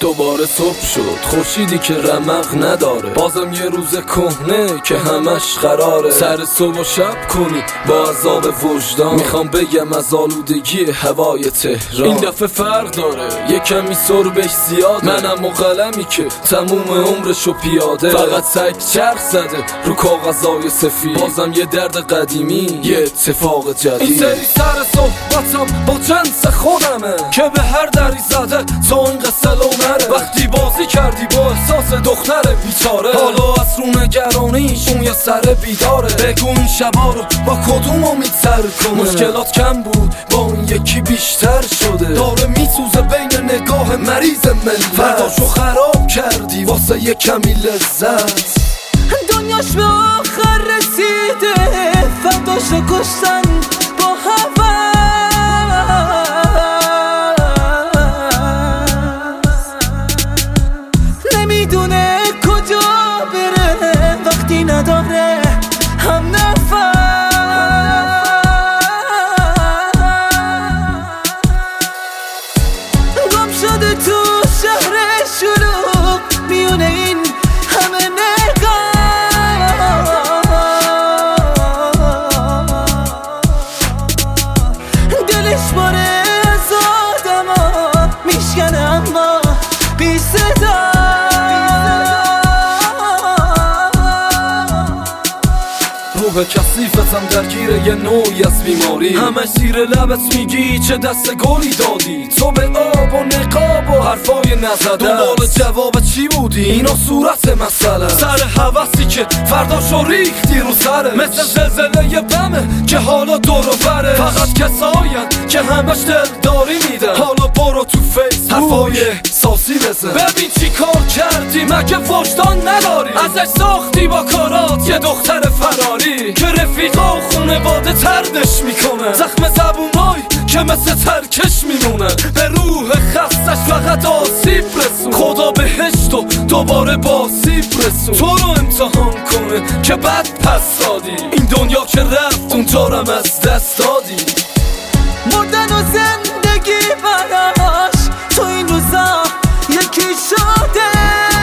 دوباره صبح شد، خورشیدی که رمق نداره، بازم یه روز کهنه که همش قراره سر صبح و شب کنی با عذاب وجدان. میخوام بگم از آلودگی هوای تهران این دفعه فرق داره، یه کمی سربش زیاده، منم و قلمی که تموم عمرشو پیاده فقط سگ چرخ زده رو کاغذای سفید. بازم یه درد قدیمی، یه اتفاق جدید. این سری سر صحبتم با جنس خودمه که به هر دری زده تا این قصه لو نره. وقتی بازی کردی با احساس دختر بیچاره، حالا از رو نگرانیش اون یه سر بیداره. بگو این شبا رو با کدوم امید سر کنه؟ مشکلات کم بود با اون یکی بیشتر شده، داره میسوزه بین نگاه مریض ملت. فرداشو خراب کردی واسه یه کمی لذت، دنیاش به آخر رسیده، فرداشو کشتن با هوا. نمیدونه کجا بره وقتی نداره هم نفس. گم شده تو شهر شلوغ میونه این همه نگاه. دلش باره از آدم ها میشکنه اما بی صدا. روح کثیفتم درگیر یه نوعی از بیماری، همه زیر لبت میگی چه دست گلی دادی. تو به آب و نقاب و حرفای نزده، دنبال جواب چی بودی؟ اینا صورت مسئله، سر حوثی که فرداشو ریختی رو سره، مثل زلزله یه بمه که حالا دورو بره. فقط کساین که همش دلداری میدن، حالا برو تو فیس حرفای احساسی بزن. ببین چی کار کردی، مگه وجدان نداری؟ ازش ساختی با کارات یه دختر فراری که رفیقا و خونواده تردش میکنه. زخم زبونای که مثل ترکش میمونه، به روح خستش فقط آسیب رسون. خدا بهشت و دوباره با سیب رسون. تو رو امتحان کنه که بد پس دادی، این دنیا که رفت اونجارم از دست دادی. مردن و زندگی براش تو این روزا یکی شده.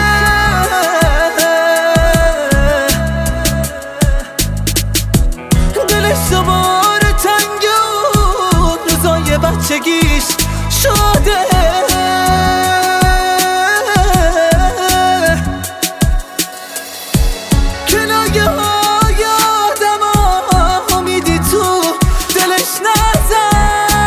دلش دوباره تنگ و روزای بچگیش شده. کنایه های آدم ها امیدی تو دلش نذاشت.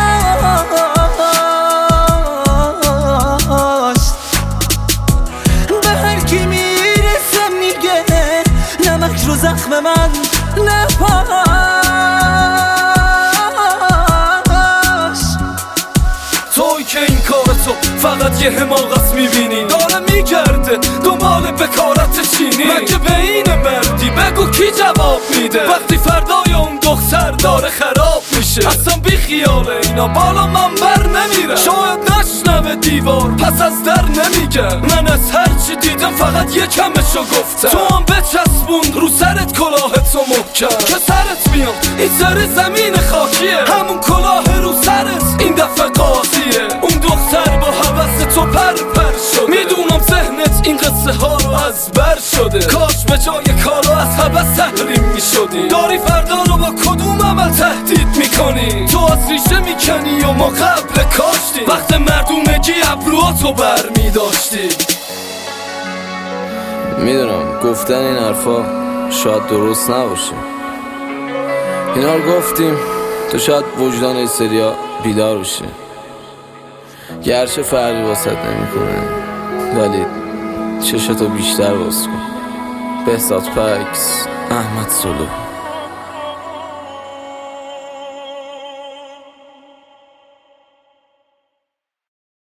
به هر کی میرسه میگه نمک رو زخم من نپاش. توی که این کارتو فقط یه حماقت میبینی، داره میگرده دنبال بکارت چینی. مگه به این مردی بگو کی جواب میده وقتی فردای اون دختر داره خراب میشه؟ اصلا بی خیال اینا بالا من بر نمیره، شاید نشنوه دیوار پس از در نمیگن. من از هرچی دیدم فقط یه کمشو گفتم، تو هم بچسبون رو سرت کلاهتو محکم که سرت میاد این سر زمین خاکیه. همون کلاه رو سرت این دفعه قاضیه. اون دختر با حوث تو پر شده، میدونم ذهنت این قصه ها رو از بر شده. کاش به جای کالا از حوث تحریم میشدی. داری فردا رو با کدوم عمل تهدید میکنی؟ تو از ریشه میکنی و ما قبل کاشتی، وقت مردونگی ابروهاتو بر میداشتی. میدونم گفتن این حرفا شاید درست نباشه، اینا رو گفتیم تو شاید وجدان این سریا بیدار بشه، گرچه فرقی واسط نمیکنه، ولی چشتو بیشتر باز کن. بهزاد پکس، احمد سلو.